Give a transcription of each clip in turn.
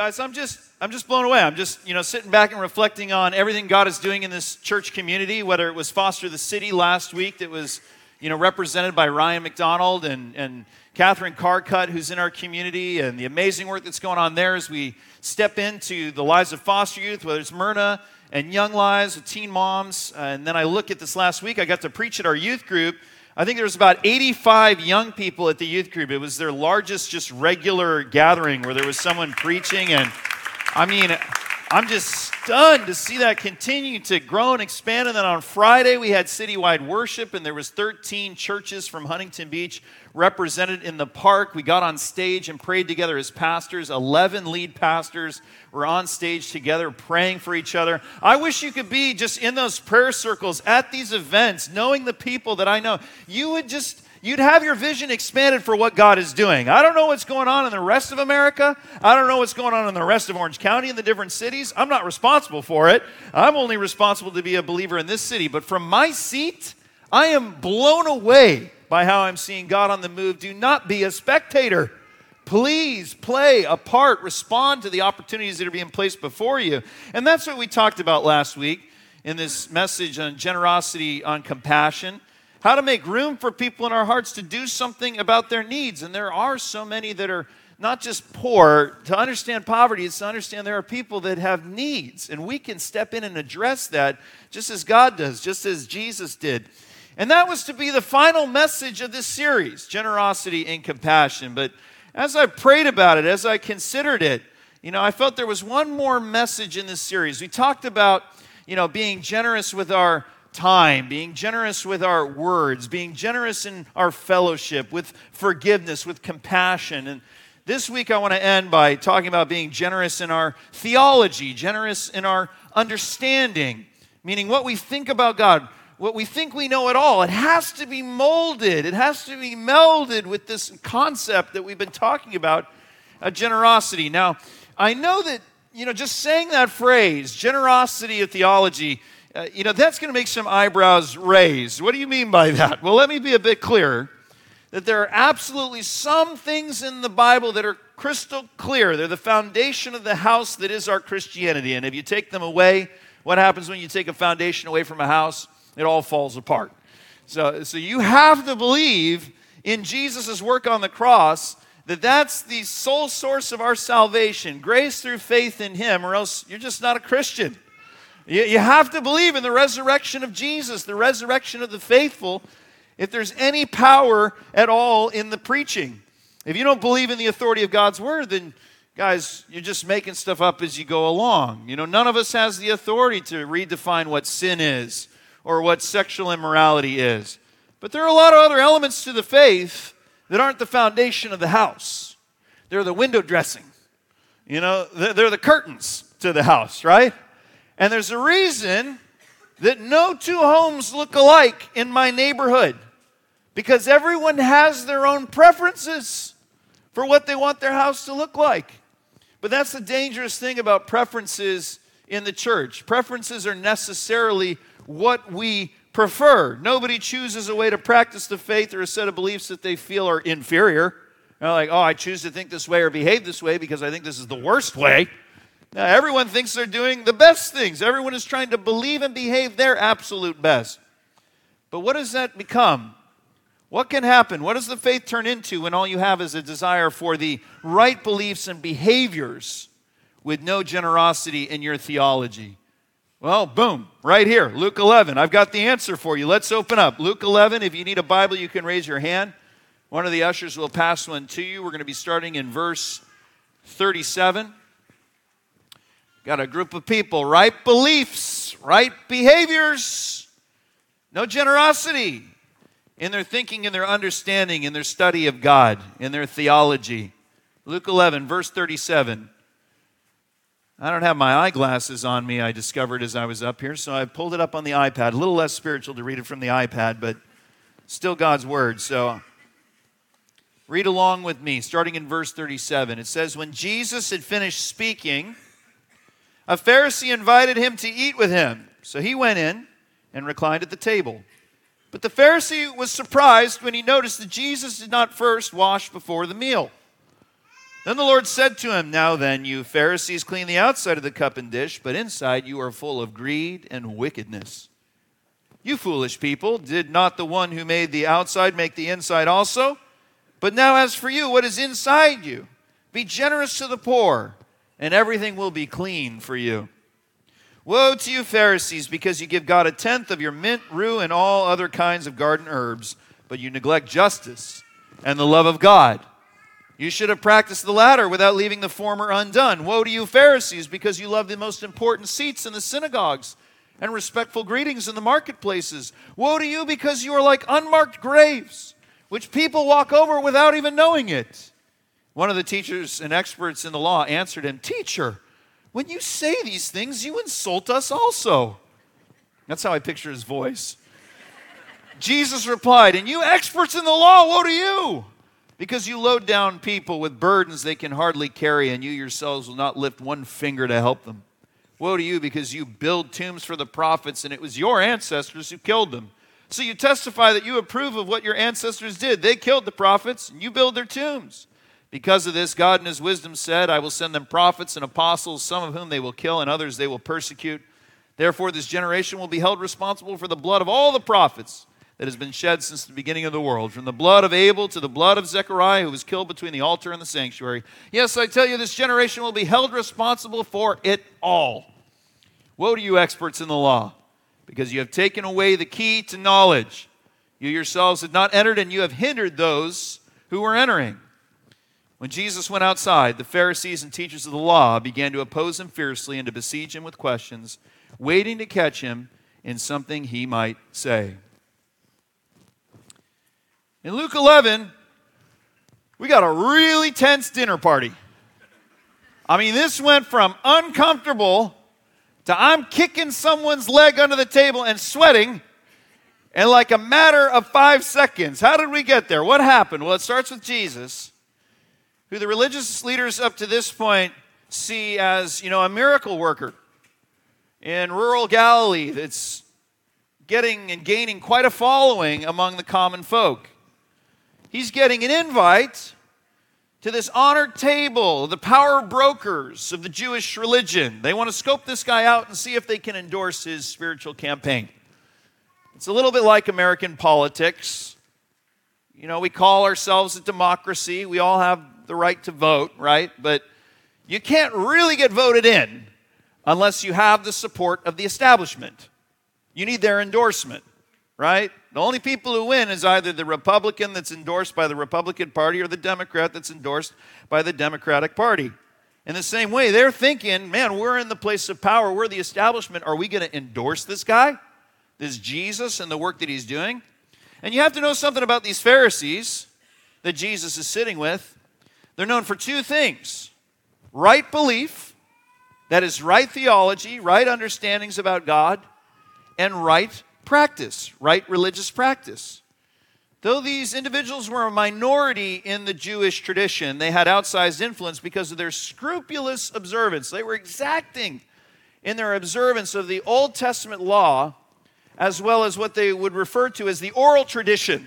guys, I'm just blown away. I'm just, sitting back and reflecting on everything God is doing in this church community, whether it was Foster the City last week that was, represented by Ryan McDonald and Catherine Carcutt, who's in our community, and the amazing work that's going on there as we step into the lives of foster youth, whether it's Myrna and Young Lives with teen moms. And then I look at this last week, I got to preach at our youth group. I think there was about 85 young people at the youth group. It was their largest just regular gathering where there was someone preaching. And I'm just stunned to see that continue to grow and expand. And then on Friday, we had citywide worship, and there was 13 churches from Huntington Beach represented in the park. We got on stage and prayed together as pastors. 11 lead pastors were on stage together praying for each other. I wish you could be just in those prayer circles at these events, knowing the people that I know. You'd have your vision expanded for what God is doing. I don't know what's going on in the rest of America. I don't know what's going on in the rest of Orange County and the different cities. I'm not responsible for it. I'm only responsible to be a believer in this city. But from my seat, I am blown away by how I'm seeing God on the move. Do not be a spectator. Please play a part. Respond to the opportunities that are being placed before you. And that's what we talked about last week in this message on generosity, on compassion. How to make room for people in our hearts to do something about their needs. And there are so many that are not just poor. To understand poverty is to understand there are people that have needs. And we can step in and address that just as God does, just as Jesus did. And that was to be the final message of this series, generosity and compassion. But as I prayed about it, as I considered it, I felt there was one more message in this series. We talked about, being generous with our time, being generous with our words, being generous in our fellowship, with forgiveness, with compassion. And this week I want to end by talking about being generous in our theology, generous in our understanding, meaning what we think about God, what we think we know at all. It has to be molded. It has to be melded with this concept that we've been talking about, generosity. Now, I know that, just saying that phrase, generosity of theology, that's going to make some eyebrows raise. What do you mean by that? Well, let me be a bit clearer that there are absolutely some things in the Bible that are crystal clear. They're the foundation of the house that is our Christianity. And if you take them away, what happens when you take a foundation away from a house? It all falls apart. So you have to believe in Jesus' work on the cross, that's the sole source of our salvation, grace through faith in Him, or else you're just not a Christian. You have to believe in the resurrection of Jesus, the resurrection of the faithful, if there's any power at all in the preaching. If you don't believe in the authority of God's word, then, guys, you're just making stuff up as you go along. None of us has the authority to redefine what sin is or what sexual immorality is. But there are a lot of other elements to the faith that aren't the foundation of the house. They're the window dressing. They're the curtains to the house, right? And there's a reason that no two homes look alike in my neighborhood, because everyone has their own preferences for what they want their house to look like. But that's the dangerous thing about preferences in the church. Preferences are necessarily what we prefer. Nobody chooses a way to practice the faith or a set of beliefs that they feel are inferior. Like, I choose to think this way or behave this way because I think this is the worst way. Now, everyone thinks they're doing the best things. Everyone is trying to believe and behave their absolute best. But what does that become? What can happen? What does the faith turn into when all you have is a desire for the right beliefs and behaviors with no generosity in your theology? Well, boom, right here, Luke 11. I've got the answer for you. Let's open up. Luke 11, if you need a Bible, you can raise your hand. One of the ushers will pass one to you. We're going to be starting in verse 37. Got a group of people, right beliefs, right behaviors, no generosity in their thinking, in their understanding, in their study of God, in their theology. Luke 11, verse 37. I don't have my eyeglasses on me, I discovered as I was up here, so I pulled it up on the iPad. A little less spiritual to read it from the iPad, but still God's word. So read along with me, starting in verse 37. It says, when Jesus had finished speaking, a Pharisee invited him to eat with him. So he went in and reclined at the table. But the Pharisee was surprised when he noticed that Jesus did not first wash before the meal. Then the Lord said to him, "Now then, you Pharisees clean the outside of the cup and dish, but inside you are full of greed and wickedness. You foolish people, did not the one who made the outside make the inside also? But now as for you, what is inside you? Be generous to the poor, and everything will be clean for you. Woe to you Pharisees, because you give God a tenth of your mint, rue, and all other kinds of garden herbs, but you neglect justice and the love of God. You should have practiced the latter without leaving the former undone. Woe to you Pharisees, because you love the most important seats in the synagogues and respectful greetings in the marketplaces. Woe to you, because you are like unmarked graves, which people walk over without even knowing it." One of the teachers and experts in the law answered him, "Teacher, when you say these things, you insult us also." That's how I picture his voice. Jesus replied, "And you experts in the law, woe to you, because you load down people with burdens they can hardly carry, and you yourselves will not lift one finger to help them. Woe to you, because you build tombs for the prophets, and it was your ancestors who killed them. So you testify that you approve of what your ancestors did. They killed the prophets, and you build their tombs. Because of this, God in his wisdom said, I will send them prophets and apostles, some of whom they will kill, and others they will persecute. Therefore, this generation will be held responsible for the blood of all the prophets that has been shed since the beginning of the world, from the blood of Abel to the blood of Zechariah, who was killed between the altar and the sanctuary. Yes, I tell you, this generation will be held responsible for it all. Woe to you, experts in the law, because you have taken away the key to knowledge. You yourselves had not entered, and you have hindered those who were entering." When Jesus went outside, the Pharisees and teachers of the law began to oppose him fiercely and to besiege him with questions, waiting to catch him in something he might say. In Luke 11, we got a really tense dinner party. I mean, this went from uncomfortable to I'm kicking someone's leg under the table and sweating in like a matter of 5 seconds. How did we get there? What happened? Well, it starts with Jesus, who the religious leaders up to this point see as, a miracle worker in rural Galilee that's getting and gaining quite a following among the common folk. He's getting an invite to this honored table, the power brokers of the Jewish religion. They want to scope this guy out and see if they can endorse his spiritual campaign. It's a little bit like American politics. We call ourselves a democracy. We all have the right to vote, right? But you can't really get voted in unless you have the support of the establishment. You need their endorsement, right? The only people who win is either the Republican that's endorsed by the Republican Party or the Democrat that's endorsed by the Democratic Party. In the same way, they're thinking, man, we're in the place of power. We're the establishment. Are we going to endorse this guy, this Jesus, and the work that he's doing? And you have to know something about these Pharisees that Jesus is sitting with. They're known for two things: right belief, that is right theology, right understandings about God, and right practice, right religious practice. Though these individuals were a minority in the Jewish tradition, they had outsized influence because of their scrupulous observance. They were exacting in their observance of the Old Testament law, as well as what they would refer to as the oral tradition.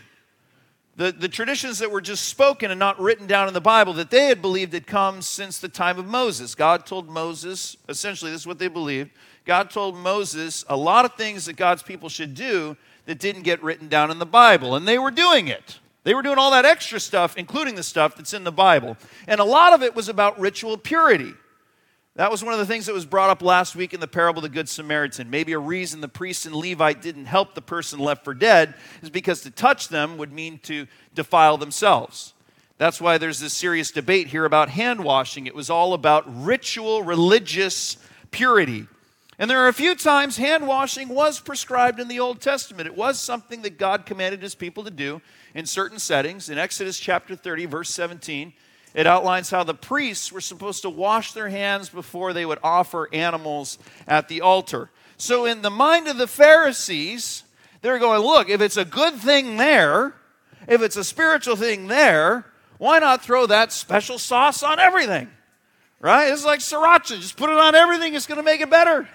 The traditions that were just spoken and not written down in the Bible that they had believed had come since the time of Moses. God told Moses, essentially this is what they believed, God told Moses a lot of things that God's people should do that didn't get written down in the Bible, and they were doing it. They were doing all that extra stuff, including the stuff that's in the Bible. And a lot of it was about ritual purity. That was one of the things that was brought up last week in the parable of the Good Samaritan. Maybe a reason the priest and Levite didn't help the person left for dead is because to touch them would mean to defile themselves. That's why there's this serious debate here about hand washing. It was all about ritual, religious purity. And there are a few times hand washing was prescribed in the Old Testament. It was something that God commanded his people to do in certain settings. In Exodus chapter 30, verse 17, it outlines how the priests were supposed to wash their hands before they would offer animals at the altar. So in the mind of the Pharisees, they're going, look, if it's a good thing there, if it's a spiritual thing there, why not throw that special sauce on everything? Right? It's like sriracha. Just put it on everything. It's going to make it better.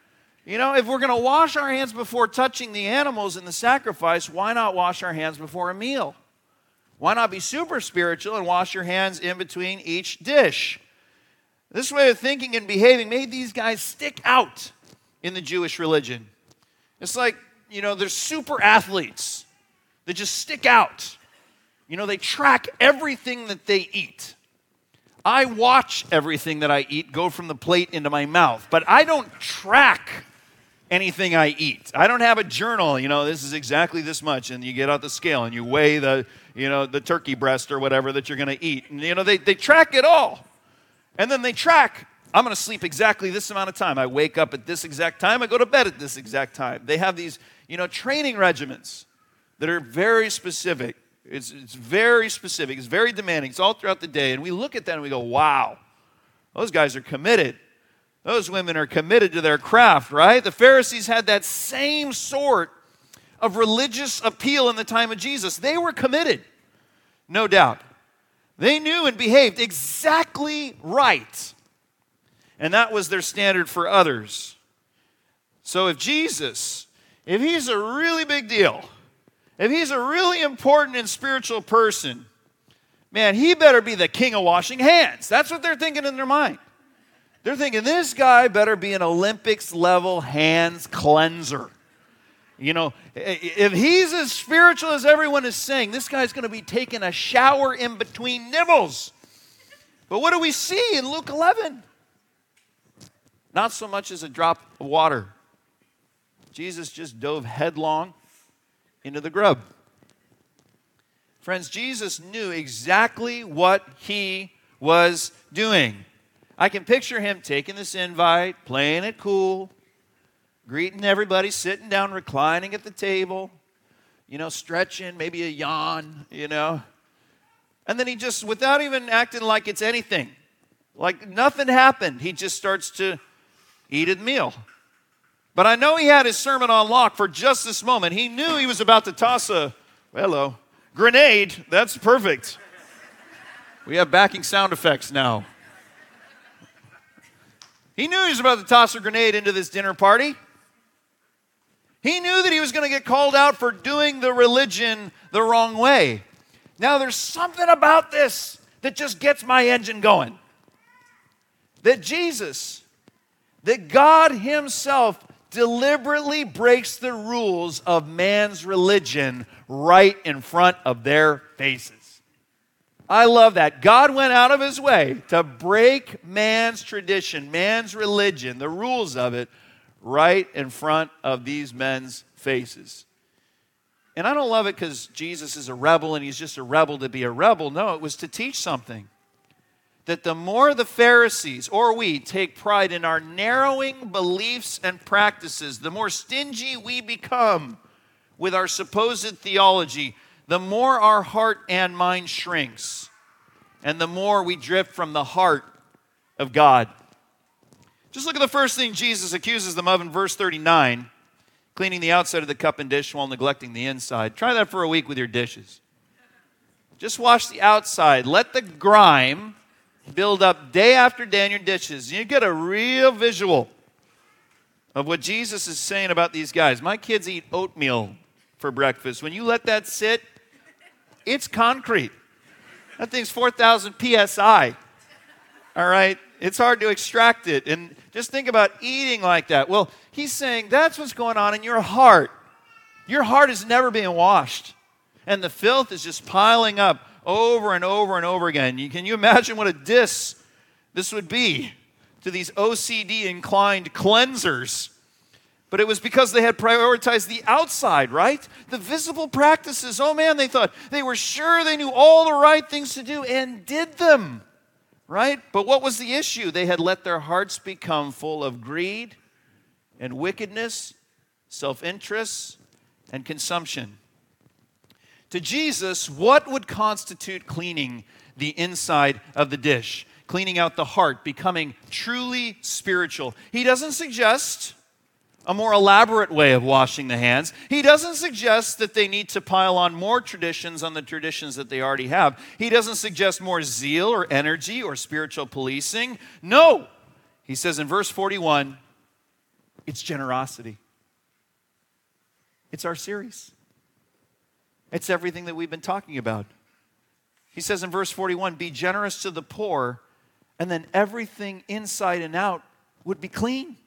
If we're going to wash our hands before touching the animals in the sacrifice, why not wash our hands before a meal? Why not be super spiritual and wash your hands in between each dish? This way of thinking and behaving made these guys stick out in the Jewish religion. It's like, they're super athletes that just stick out. They track everything that they eat. I watch everything that I eat go from the plate into my mouth, but I don't track anything I eat. I don't have a journal, this is exactly this much, and you get out the scale and you weigh the turkey breast or whatever that you're going to eat. And, they track it all. And then they track, I'm going to sleep exactly this amount of time. I wake up at this exact time. I go to bed at this exact time. They have these, training regimens that are very specific. It's very specific. It's very demanding. It's all throughout the day. And we look at that and we go, wow, those guys are committed. Those women are committed to their craft, right? The Pharisees had that same sort of religious appeal in the time of Jesus. They were committed, no doubt. They knew and behaved exactly right. And that was their standard for others. So if Jesus, if he's a really big deal, if he's a really important and spiritual person, man, he better be the king of washing hands. That's what they're thinking in their mind. They're thinking this guy better be an Olympics-level hands cleanser. If he's as spiritual as everyone is saying, this guy's going to be taking a shower in between nibbles. But what do we see in Luke 11? Not so much as a drop of water. Jesus just dove headlong into the grub. Friends, Jesus knew exactly what he was doing. I can picture him taking this invite, playing it cool, greeting everybody, sitting down, reclining at the table, stretching, maybe a yawn, And then he just, without even acting like it's anything, like nothing happened, he just starts to eat his meal. But I know he had his sermon on lock for just this moment. He knew he was about to toss a grenade. That's perfect. We have backing sound effects now. He knew he was about to toss a grenade into this dinner party. He knew that he was going to get called out for doing the religion the wrong way. Now, there's something about this that just gets my engine going. That Jesus, that God himself deliberately breaks the rules of man's religion right in front of their faces. I love that. God went out of his way to break man's tradition, man's religion, the rules of it, right in front of these men's faces. And I don't love it because Jesus is a rebel and he's just a rebel to be a rebel. No, it was to teach something. That the more the Pharisees, or we, take pride in our narrowing beliefs and practices, the more stingy we become with our supposed theology, the more our heart and mind shrinks, and the more we drift from the heart of God. Just look at the first thing Jesus accuses them of in verse 39, cleaning the outside of the cup and dish while neglecting the inside. Try that for a week with your dishes. Just wash the outside. Let the grime build up day after day in your dishes. You get a real visual of what Jesus is saying about these guys. My kids eat oatmeal for breakfast. When you let that sit, it's concrete. That thing's 4,000 PSI. All right? It's hard to extract it. And just think about eating like that. Well, he's saying that's what's going on in your heart. Your heart is never being washed. And the filth is just piling up over and over and over again. Can you imagine what a diss this would be to these OCD-inclined cleansers? But it was because they had prioritized the outside, right? The visible practices. Oh man, they thought they were sure they knew all the right things to do and did them, right? But what was the issue? They had let their hearts become full of greed and wickedness, self-interest, and consumption. To Jesus, what would constitute cleaning the inside of the dish? Cleaning out the heart, becoming truly spiritual. He doesn't suggest a more elaborate way of washing the hands. He doesn't suggest that they need to pile on more traditions on the traditions that they already have. He doesn't suggest more zeal or energy or spiritual policing. No. He says in verse 41, it's generosity. It's our series. It's everything that we've been talking about. He says in verse 41, be generous to the poor, and then everything inside and out would be clean.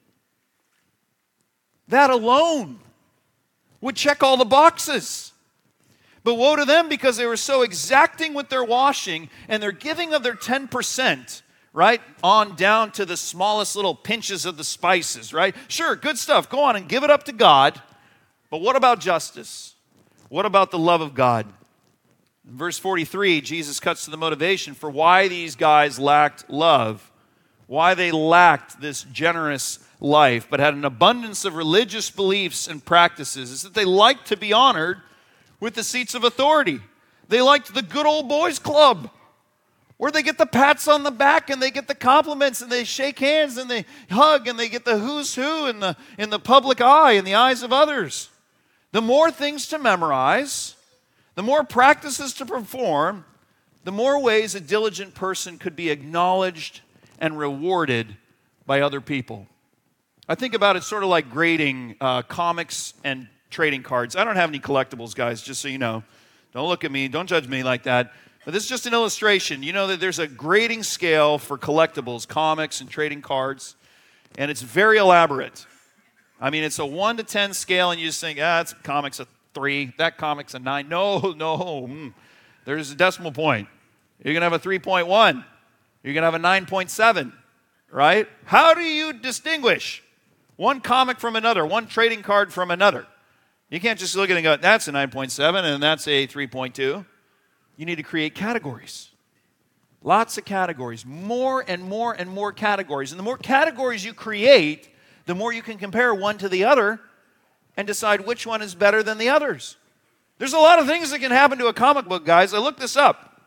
That alone would check all the boxes. But woe to them because they were so exacting with their washing and their giving of their 10%, right, on down to the smallest little pinches of the spices, right? Sure, good stuff. Go on and give it up to God. But what about justice? What about the love of God? In verse 43, Jesus cuts to the motivation for why these guys lacked love, why they lacked this generous life, but had an abundance of religious beliefs and practices, is that they liked to be honored with the seats of authority. They liked the good old boys club, where they get the pats on the back and they get the compliments and they shake hands and they hug and they get the who's who in the public eye, in the eyes of others. The more things to memorize, the more practices to perform, the more ways a diligent person could be acknowledged and rewarded by other people. I think about it sort of like grading comics and trading cards. I don't have any collectibles, guys, just so you know. Don't look at me. Don't judge me like that. But this is just an illustration. You know that there's a grading scale for collectibles, comics, and trading cards, and it's very elaborate. I mean, it's a 1 to 10 scale, and you just think, it's comics a 3, that comic's a 9. No. There's a decimal point. You're going to have a 3.1. You're going to have a 9.7, right? How do you distinguish one comic from another, one trading card from another? You can't just look at it and go, that's a 9.7 and that's a 3.2. You need to create categories. Lots of categories. More and more and more categories. And the more categories you create, the more you can compare one to the other and decide which one is better than the others. There's a lot of things that can happen to a comic book, guys. I looked this up.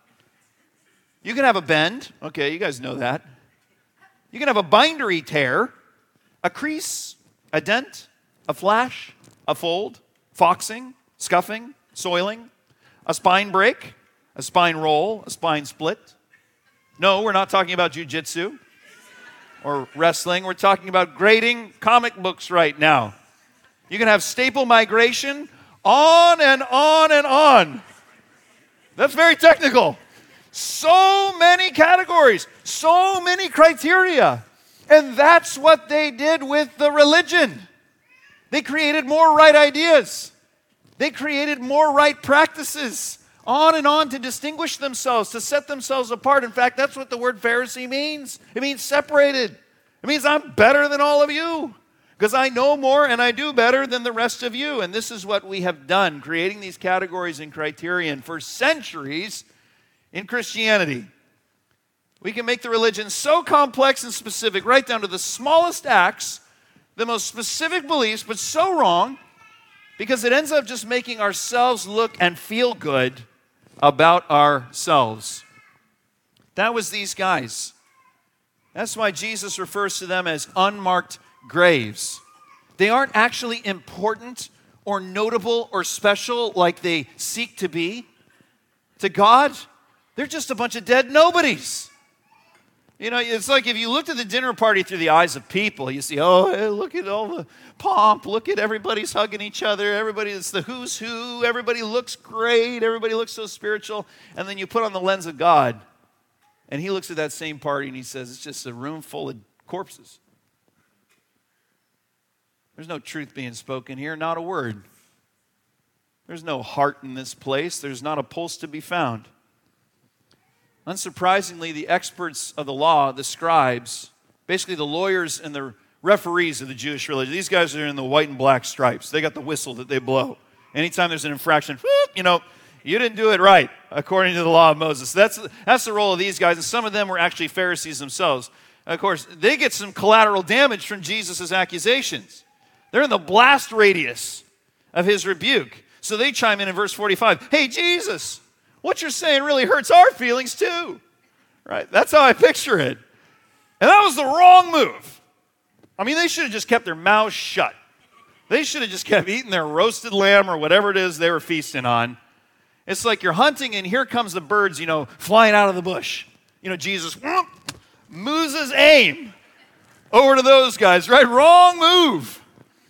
You can have a bend. Okay, you guys know that. You can have a bindery tear, a crease, a dent, a flash, a fold, foxing, scuffing, soiling, a spine break, a spine roll, a spine split. No, we're not talking about jiu-jitsu or wrestling. We're talking about grading comic books right now. You can have staple migration, on and on and on. That's very technical. So many categories, so many criteria. And that's what they did with the religion. They created more right ideas. They created more right practices, on and on, to distinguish themselves, to set themselves apart. In fact, that's what the word Pharisee means. It means separated. It means I'm better than all of you because I know more and I do better than the rest of you. And this is what we have done, creating these categories and criterion for centuries in Christianity. We can make the religion so complex and specific, right down to the smallest acts, the most specific beliefs, but so wrong because it ends up just making ourselves look and feel good about ourselves. That was these guys. That's why Jesus refers to them as unmarked graves. They aren't actually important or notable or special like they seek to be. To God, they're just a bunch of dead nobodies. You know, it's like if you looked at the dinner party through the eyes of people, you see, look at all the pomp, look at everybody's hugging each other, it's the who's who, everybody looks great, everybody looks so spiritual, and then you put on the lens of God, and he looks at that same party and he says, it's just a room full of corpses. There's no truth being spoken here, not a word. There's no heart in this place, there's not a pulse to be found. Unsurprisingly, the experts of the law, the scribes, basically the lawyers and the referees of the Jewish religion, these guys are in the white and black stripes. They got the whistle that they blow. Anytime there's an infraction, you didn't do it right according to the law of Moses. That's the role of these guys, and some of them were actually Pharisees themselves. Of course, they get some collateral damage from Jesus' accusations. They're in the blast radius of his rebuke. So they chime in verse 45, hey, Jesus, what you're saying really hurts our feelings too, right? That's how I picture it. And that was the wrong move. I mean, they should have just kept their mouths shut. They should have just kept eating their roasted lamb or whatever it is they were feasting on. It's like you're hunting and here comes the birds, flying out of the bush. Jesus moves his aim over to those guys, right? Wrong move.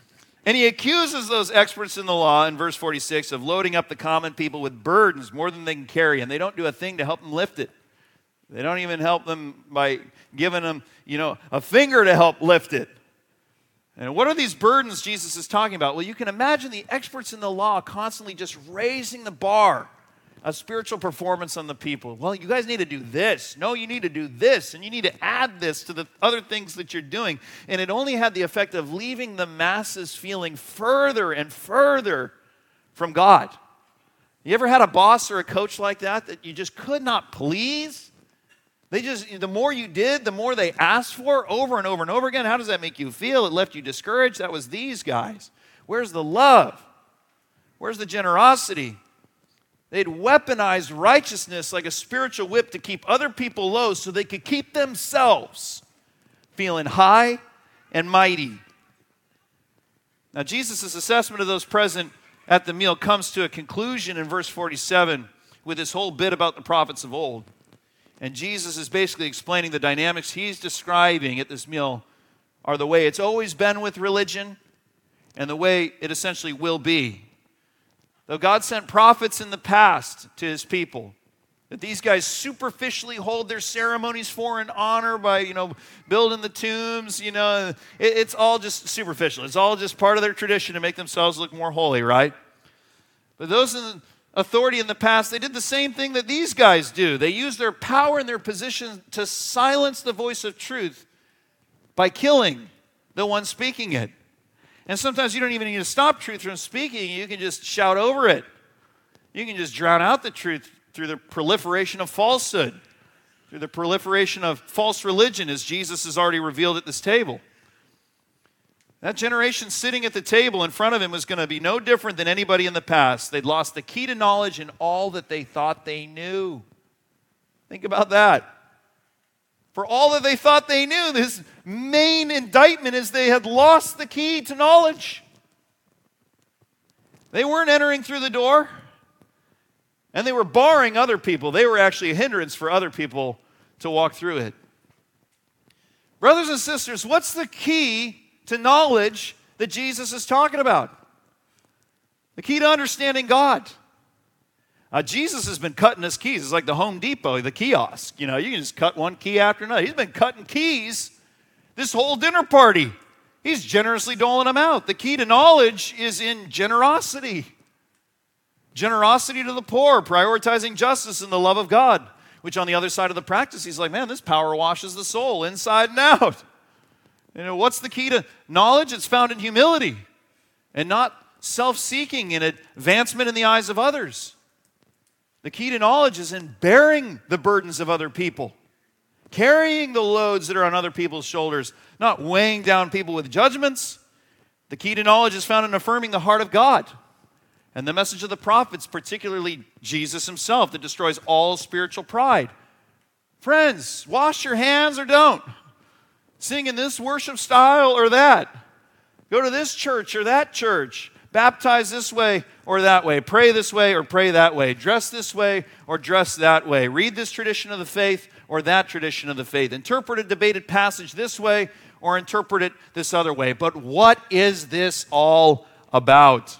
And he accuses those experts in the law in verse 46 of loading up the common people with burdens more than they can carry, and they don't do a thing to help them lift it. They don't even help them by giving them, a finger to help lift it. And what are these burdens Jesus is talking about? Well, you can imagine the experts in the law constantly just raising the bar of spiritual performance on the people. Well, you guys need to do this. No, you need to do this. And you need to add this to the other things that you're doing. And it only had the effect of leaving the masses feeling further and further from God. You ever had a boss or a coach like that you just could not please? The more you did, the more they asked for over and over and over again. How does that make you feel? It left you discouraged. That was these guys. Where's the love? Where's the generosity? They'd weaponized righteousness like a spiritual whip to keep other people low so they could keep themselves feeling high and mighty. Now, Jesus' assessment of those present at the meal comes to a conclusion in verse 47 with this whole bit about the prophets of old. And Jesus is basically explaining the dynamics he's describing at this meal are the way it's always been with religion and the way it essentially will be. Though God sent prophets in the past to his people, that these guys superficially hold their ceremonies for and honor by, building the tombs, it's all just superficial. It's all just part of their tradition to make themselves look more holy, right? But those in authority in the past, they did the same thing that these guys do. They use their power and their position to silence the voice of truth by killing the one speaking it. And sometimes you don't even need to stop truth from speaking. You can just shout over it. You can just drown out the truth through the proliferation of falsehood, through the proliferation of false religion, as Jesus has already revealed at this table. That generation sitting at the table in front of him was going to be no different than anybody in the past. They'd lost the key to knowledge in all that they thought they knew. Think about that. For all that they thought they knew, this main indictment is they had lost the key to knowledge. They weren't entering through the door, and they were barring other people. They were actually a hindrance for other people to walk through it. Brothers and sisters, what's the key to knowledge that Jesus is talking about? The key to understanding God. Jesus has been cutting his keys. It's like the Home Depot, the kiosk. You can just cut one key after another. He's been cutting keys this whole dinner party. He's generously doling them out. The key to knowledge is in generosity. Generosity to the poor, prioritizing justice and the love of God, which on the other side of the practice, he's like, man, this power washes the soul inside and out. What's the key to knowledge? It's found in humility and not self-seeking and advancement in the eyes of others. The key to knowledge is in bearing the burdens of other people, carrying the loads that are on other people's shoulders, not weighing down people with judgments. The key to knowledge is found in affirming the heart of God and the message of the prophets, particularly Jesus himself, that destroys all spiritual pride. Friends, wash your hands or don't. Sing in this worship style or that. Go to this church or that church. Baptize this way or that way. Pray this way or pray that way. Dress this way or dress that way. Read this tradition of the faith or that tradition of the faith. Interpret a debated passage this way or interpret it this other way. But what is this all about?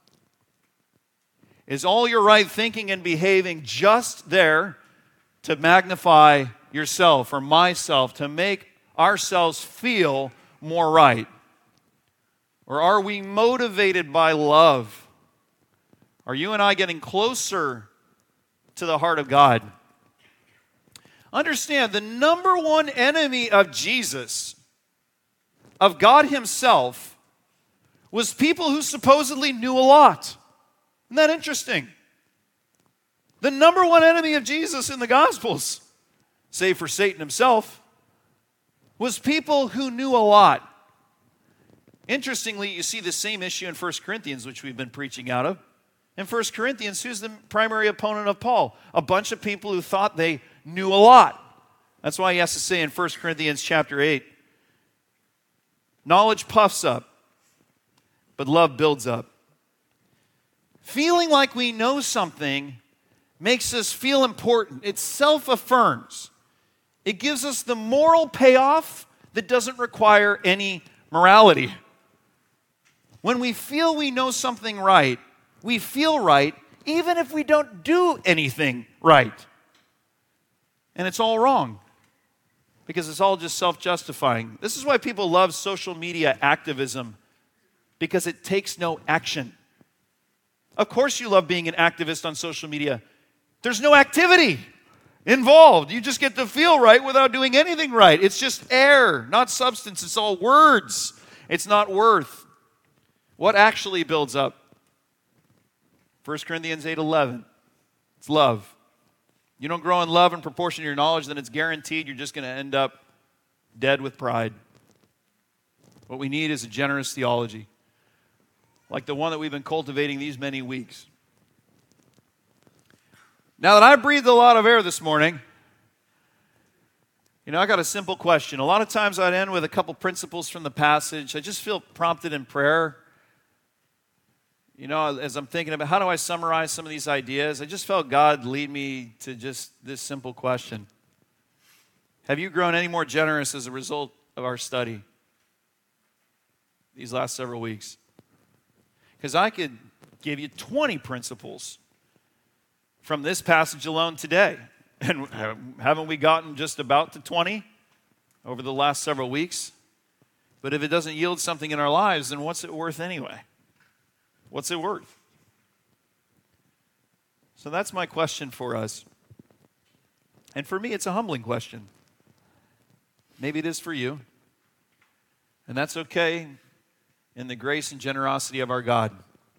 Is all your right thinking and behaving just there to magnify yourself or myself, to make ourselves feel more right? Or are we motivated by love? Are you and I getting closer to the heart of God? Understand, the number one enemy of Jesus, of God himself, was people who supposedly knew a lot. Isn't that interesting? The number one enemy of Jesus in the Gospels, save for Satan himself, was people who knew a lot. Interestingly, you see the same issue in 1 Corinthians, which we've been preaching out of. In 1 Corinthians, who's the primary opponent of Paul? A bunch of people who thought they knew a lot. That's why he has to say in 1 Corinthians chapter 8, knowledge puffs up, but love builds up. Feeling like we know something makes us feel important. It self-affirms. It gives us the moral payoff that doesn't require any morality. When we feel we know something right, we feel right even if we don't do anything right. And it's all wrong because it's all just self-justifying. This is why people love social media activism, because it takes no action. Of course you love being an activist on social media. There's no activity involved. You just get to feel right without doing anything right. It's just air, not substance. It's all words. It's not worth. What actually builds up? 1 Corinthians 8:11. It's love. You don't grow in love in proportion to your knowledge, then it's guaranteed you're just going to end up dead with pride. What we need is a generous theology, like the one that we've been cultivating these many weeks. Now that I breathed a lot of air this morning, I got a simple question. A lot of times I'd end with a couple principles from the passage. I just feel prompted in prayer. As I'm thinking about how do I summarize some of these ideas, I just felt God lead me to just this simple question. Have you grown any more generous as a result of our study these last several weeks? Because I could give you 20 principles from this passage alone today. And haven't we gotten just about to 20 over the last several weeks? But if it doesn't yield something in our lives, then what's it worth anyway? What's it worth? So that's my question for us. And for me, it's a humbling question. Maybe it is for you. And that's okay in the grace and generosity of our God.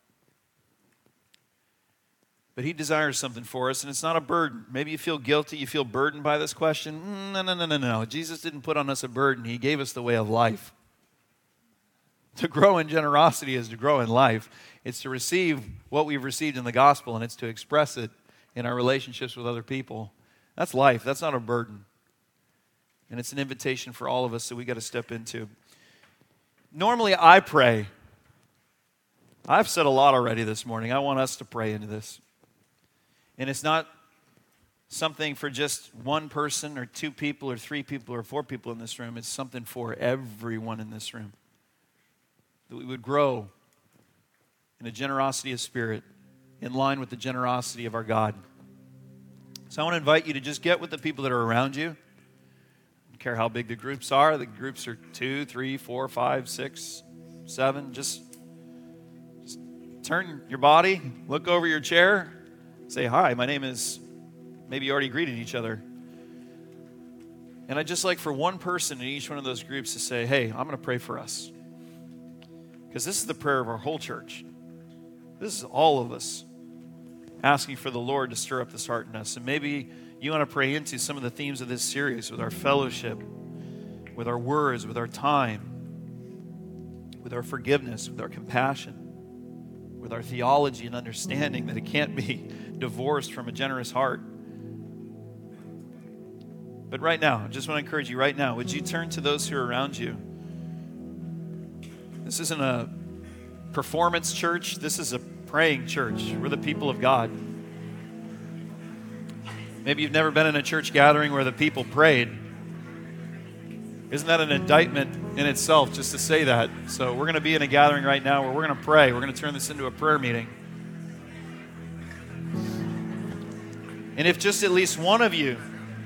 But He desires something for us, and it's not a burden. Maybe you feel guilty, you feel burdened by this question. No. Jesus didn't put on us a burden. He gave us the way of life. To grow in generosity is to grow in life. It's to receive what we've received in the gospel, and it's to express it in our relationships with other people. That's life. That's not a burden. And it's an invitation for all of us that we got to step into. Normally, I pray. I've said a lot already this morning. I want us to pray into this. And it's not something for just one person or two people or three people or four people in this room. It's something for everyone in this room. That we would grow in a generosity of spirit in line with the generosity of our God. So I want to invite you to just get with the people that are around you. I don't care how big the groups are. The groups are 2, 3, 4, 5, 6, 7. Just turn your body, look over your chair, say, hi, my name is, maybe you already greeted each other. And I'd just like for one person in each one of those groups to say, hey, I'm going to pray for us. Because this is the prayer of our whole church. This is all of us asking for the Lord to stir up this heart in us. And maybe you want to pray into some of the themes of this series with our fellowship, with our words, with our time, with our forgiveness, with our compassion, with our theology and understanding that it can't be divorced from a generous heart. But right now, I just want to encourage you right now, would you turn to those who are around you? This isn't a performance church. This is a praying church. We're the people of God. Maybe you've never been in a church gathering where the people prayed. Isn't that an indictment in itself just to say that? So we're going to be in a gathering right now where we're going to pray. We're going to turn this into a prayer meeting. And if just at least one of you,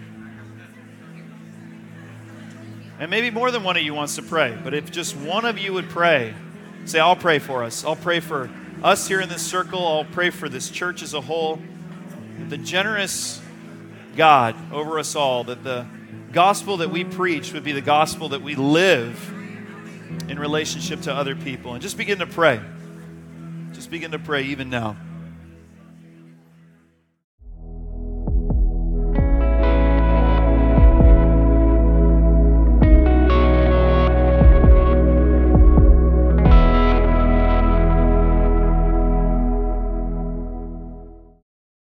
and maybe more than one of you wants to pray, but if just one of you would pray, say, I'll pray for us. I'll pray for us here in this circle. I'll pray for this church as a whole. The generous God over us all, that the gospel that we preach would be the gospel that we live in relationship to other people. And just begin to pray. Just begin to pray even now.